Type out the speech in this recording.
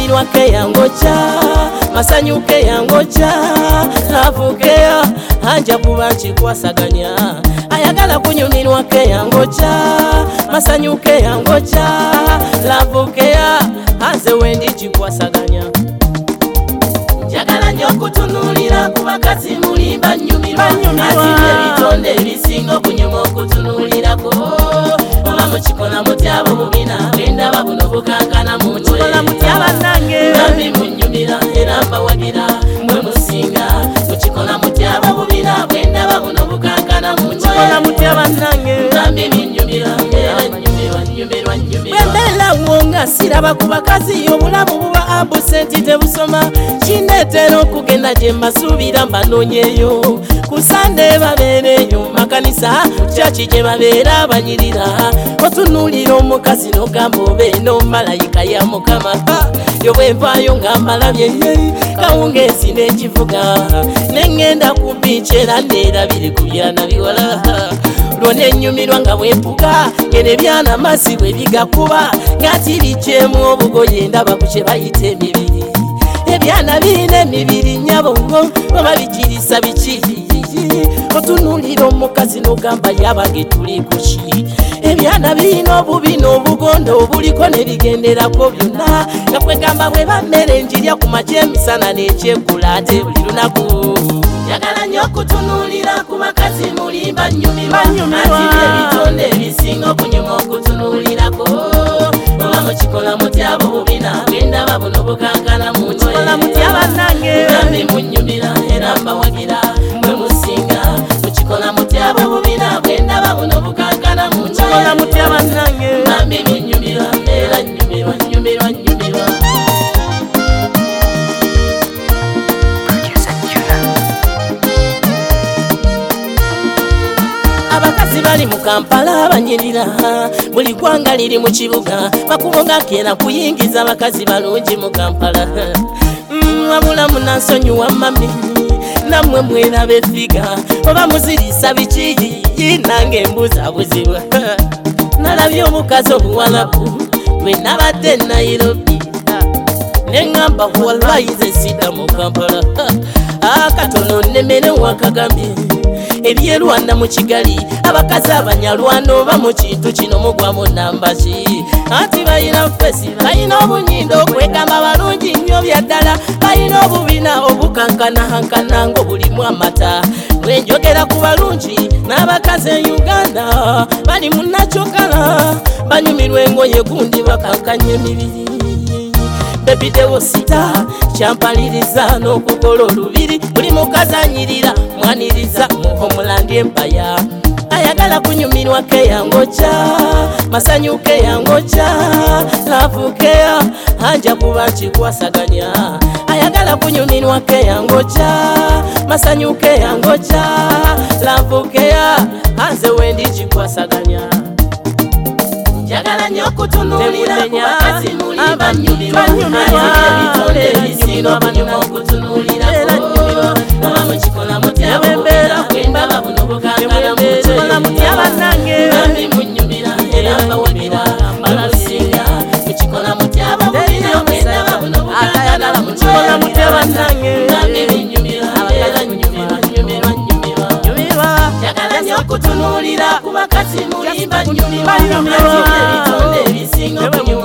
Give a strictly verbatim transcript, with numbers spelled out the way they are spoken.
kunyumirwa ke yangocha masanyuke yangocha lavukeya anja kuba chikwasaganya ayagala kunyumirwa ke yangocha masanyuke yangocha lavukeya anze wendi chikwasaganya njagala nyo kutunulira kubakazi mulimba nyumirwa azibye bitonde bisingo kunyuma okutunulirako oba mukikola mutyabo mubina benda babuno bukankana mukola mutyaba nange nambi munyumira era mbawagira mwe musinga mukikola mutyabo mubina benda babuno bukankana mukola mutyaba nange nambi munyumira era nyumirwa nyumirwa nyumirwa bendela wonga siraba kubakazi obulamu buba absenti tebusoma kinetera okugenda gye mbasuubira mbanonyeyo kusande babeereyo makanisa kyaki gye babeera banyirira otunulira omukazi nogamba obeeno malayika ya mukama yobwenvayo nga mbalabye kawungeesi n'ekivuga nengenda ku biici era neerabire ku byana biwala lwona ennyumirwa nga bwempuga ngene byana masi bwe bigakuba ngati bikyemu obugoye ndaba ku kye bayita emibiri ebyana birina emibiri nyabongo oba bikirisa bikiri otunulira omukazi nogamba yabange tuli kuki ebyana birina obubi n'obugondo obuliko nebigenderako byonna nga kwegamba bwe bammere njirya ku makya emisana n'ekyegula ate buli lunaku njagala nnyo okutunulira ku bakazi mulimba nyumirwa azibye ebitonde ebisinga okunyuma okutunulirako oba mukikola mutyabo bubina bwendaba buno bukankana mukola mutyaba nange nambi munyumira era mbawagira mwe musinga mukikola mutyabo bubina bwendaba buno bukankana mukola mutyaba nange nambi munyumira era nyumirwa nyumirwa nyumirwa abakazi bali mu Kampala banyirira buli gwanga liri mu kibuga bakubonga kera kuyingiza abakazi balungi mu Kampala wabula munansonyiwa mami namwe mwerabe figa oba muzirisa biki nange mbuza buzibwa nalabye omukazi obuwalabu bwe nabadde Nairobi nengamba walwayize sida mu Kampala akatono nemere wakagambye ebyerwanda mu Kigali abakazi abanyarwanda oba mu kintu kino mugwamu nambaki anti bayina fesi bayina obunyindo okwegamba balungi nnyo byaddala bayina obubina obukankanahankana ng'obulimu amata bwenjogera ku balungi n'abakazi e Uganda bali munakyokala banyumirwa engoye gundi bakankanya emibiri bebidewo sita kyampaliriza n'okukola olubiri buli mukazi anyirira mwaniriza muhomulandi empaya ayagala kunyumirwa ke yangocha masanyuke yangocha lavukeya anja kuba kikwasaganya ayagala kunyumirwa ke yangocha masanyuke yangocha lavukeya anze wendi kikwasaganya njagala nnyo okutunulira ku bakazi mulimba nyumirwa azibye ebitonde ebisinga okunyuma okutunulirako oba mukikola mutyabo bubina bwendaba buno bukankana mukola nange nambi munyumira era mbawagira mbalusinga mukikola mutyabo bubina bwendaba buno bukankana mukola mutyaba nange nambi munyumira era nyumirwa nyumirwa nyumirwa njagala nnyo okutunulira ku bakazi mulimba nyumirwa azibye ebitonde ebisinga okunyuma